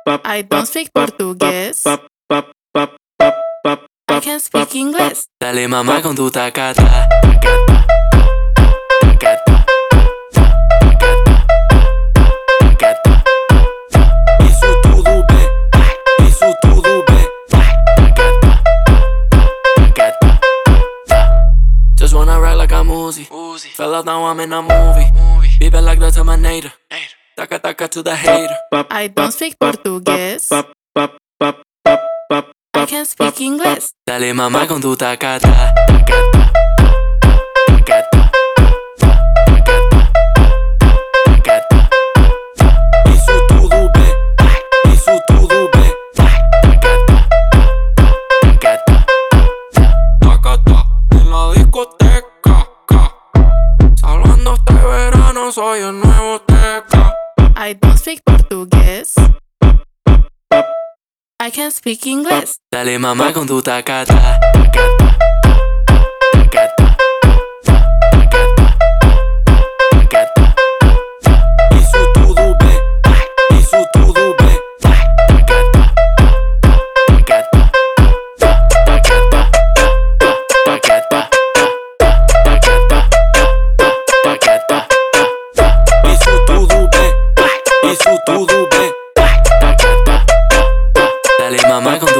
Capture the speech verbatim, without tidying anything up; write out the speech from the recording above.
I don't speak portugués. I can speak English. Dale mamá con tu tacata. Isso tudo bem, isso tudo bem. Just wanna ride like I'm Uzi. Fell out, now I'm in a movie. Vive like the Terminator. Taca taca to the hater. I don't speak portugués. I can speak English. Dale mamá con tu tacata. Isso tudo bem, isso tudo bem. Tacata en la discoteca. Salvando este verano, soy el nuevo Teca. I don't speak portugués. I can speak English. Dale mamá con tu tacata. Isso tudo bem, isso tudo bem. Isso tudo bem, isso tudo bem. Dale mamá con